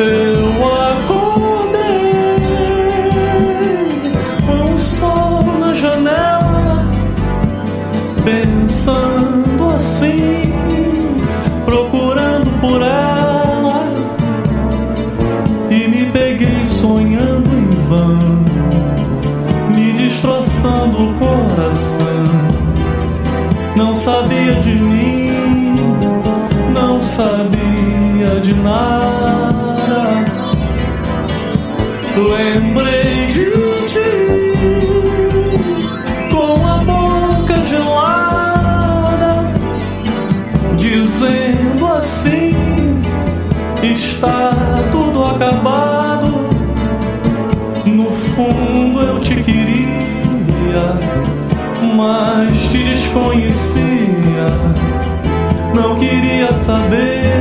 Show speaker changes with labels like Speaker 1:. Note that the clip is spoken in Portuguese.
Speaker 1: Eu acordei com o sol na janela, pensando assim, procurando por ela, e me peguei sonhando em vão, me destroçando o coração. Não sabia de mim, não sabia de nada. Lembrei de ti, com a boca gelada, dizendo assim: está tudo acabado. No fundo eu te queria, mas te desconhecia. Não queria saber